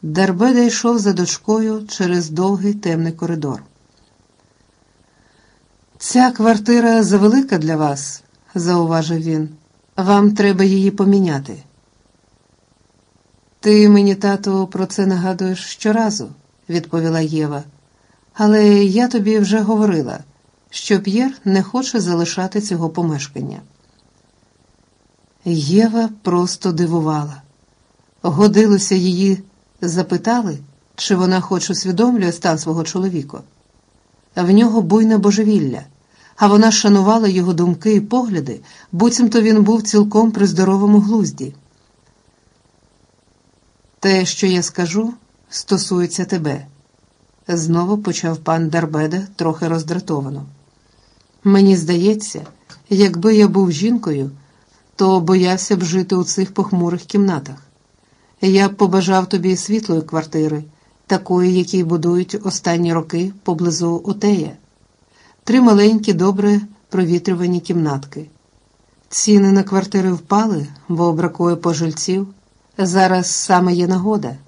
Дарбеда йшов за дочкою через довгий темний коридор. «Ця квартира завелика для вас», – зауважив він. «Вам треба її поміняти». «Ти мені, тату, про це нагадуєш щоразу», – відповіла Єва. «Але я тобі вже говорила, що П'єр не хоче залишати цього помешкання». Єва просто дивувала. Годилося її запитали, чи вона хоч усвідомлює стан свого чоловіка. В нього буйне божевілля, а вона шанувала його думки і погляди, буцімто він був цілком при здоровому глузді. «Те, що я скажу, стосується тебе», – знову почав пан Дарбеда трохи роздратовано. «Мені здається, якби я був жінкою, то боявся б жити у цих похмурих кімнатах. Я б побажав тобі світлої квартири, такої, які будують останні роки поблизу Отея. 3 маленькі, добре провітрювані кімнатки. Ціни на квартири впали, бо бракує пожильців. Зараз саме є нагода».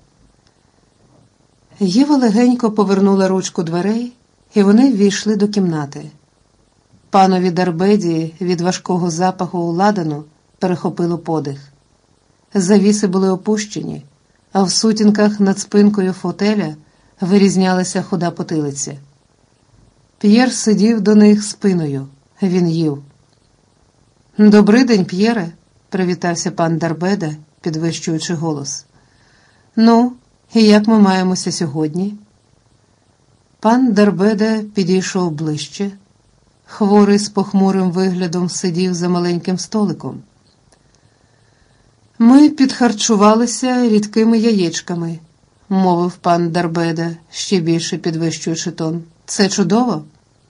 Єва легенько повернула ручку дверей, і вони ввійшли до кімнати. Панові Дарбеді від важкого запаху ладану перехопило подих. Завіси були опущені, а в сутінках над спинкою фотеля вирізнялася худа потилиця. П'єр сидів до них спиною. Він їв. «Добрий день, П'єре», – привітався пан Дарбеда, підвищуючи голос. «Ну, і як ми маємося сьогодні?» Пан Дарбеда підійшов ближче. Хворий з похмурим виглядом сидів за маленьким столиком. «Ми підхарчувалися рідкими яєчками», – мовив пан Дарбеда, ще більше підвищуючи тон. «Це чудово?»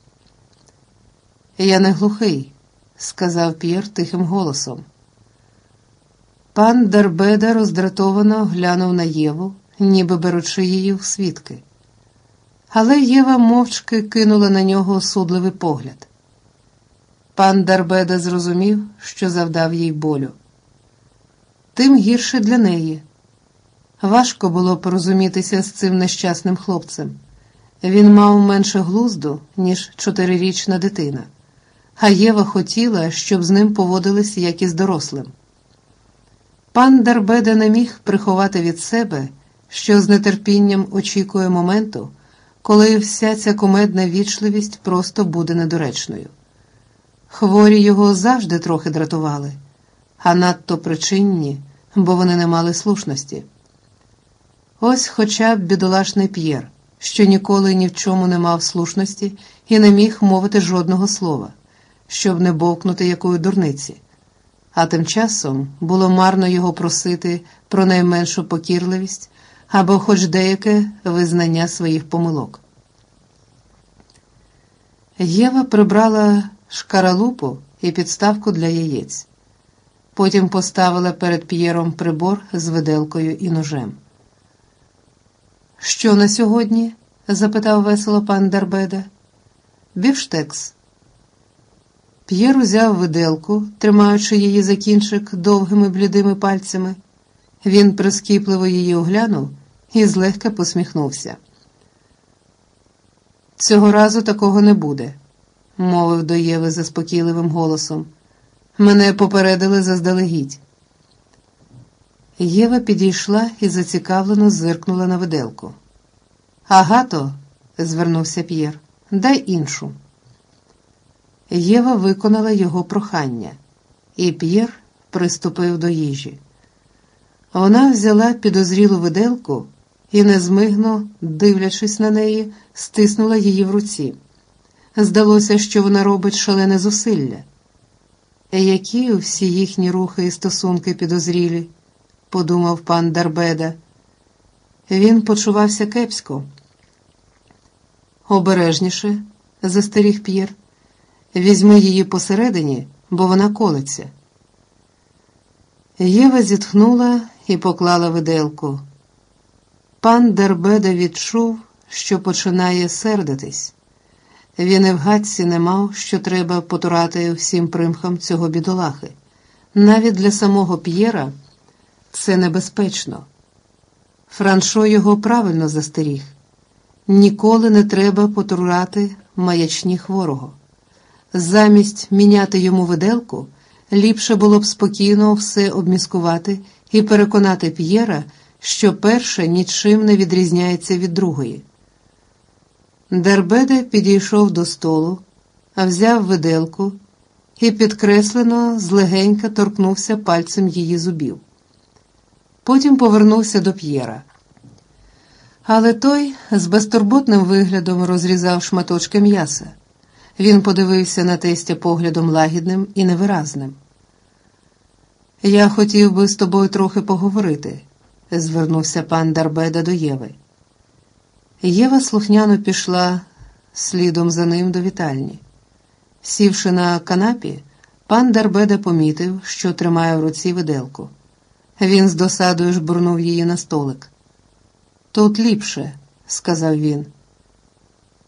«Я не глухий», – сказав П'єр тихим голосом. Пан Дарбеда роздратовано глянув на Єву, ніби беручи її в свідки. Але Єва мовчки кинула на нього осудливий погляд. Пан Дарбеда зрозумів, що завдав їй болю. Тим гірше для неї. Важко було порозумітися з цим нещасним хлопцем. Він мав менше глузду, ніж 4-річна дитина, а Єва хотіла, щоб з ним поводились як із дорослим. Пан Дарбеда не міг приховати від себе, що з нетерпінням очікує моменту, коли вся ця кумедна вічливість просто буде недоречною. Хворі його завжди трохи дратували, а надто причинні, бо вони не мали слушності. Ось хоча б бідолашний П'єр, що ніколи ні в чому не мав слушності і не міг мовити жодного слова, щоб не бовкнути якої дурниці. А тим часом було марно його просити про найменшу покірливість або хоч деяке визнання своїх помилок. Єва прибрала шкаралупу і підставку для яєць. Потім поставила перед П'єром прибор з виделкою і ножем. «Що на сьогодні?» – запитав весело пан Дарбеда. «Бівштекс». П'єр узяв виделку, тримаючи її за кінчик довгими блідими пальцями. Він прискіпливо її оглянув і злегка посміхнувся. «Цього разу такого не буде», – мовив до Єви заспокійливим голосом. «Мене попередили заздалегідь». Єва підійшла і зацікавлено зиркнула на виделку. «Агато», – звернувся П'єр, – «дай іншу». Єва виконала його прохання, і П'єр приступив до їжі. Вона взяла підозрілу виделку і, незмигно, дивлячись на неї, стиснула її в руці. Здалося, що вона робить шалене зусилля. «Які всі їхні рухи і стосунки підозрілі», – подумав пан Дарбеда. Він почувався кепсько. «Обережніше», – застеріг П'єр. «Візьми її посередині, бо вона колеться». Єва зітхнула і поклала виделку. Пан Дарбеда відчув, що починає сердитись. Він і в гадці не мав, що треба потурати всім примхам цього бідолахи. Навіть для самого П'єра це небезпечно. Франшо його правильно застеріг. Ніколи не треба потурати маячні хворого. Замість міняти йому виделку, ліпше було б спокійно все обміскувати і переконати П'єра, що перша нічим не відрізняється від другої. Дербеде підійшов до столу, взяв виделку і підкреслено злегенька торкнувся пальцем її зубів. Потім повернувся до П'єра. Але той з безтурботним виглядом розрізав шматочки м'яса. Він подивився на тестя поглядом лагідним і невиразним. «Я хотів би з тобою трохи поговорити», – звернувся пан Дарбеда до Єви. Єва слухняно пішла слідом за ним до вітальні. Сівши на канапі, пан Дарбеда помітив, що тримає в руці виделку. Він з досадою жбурнув її на столик. «Тут ліпше», – сказав він.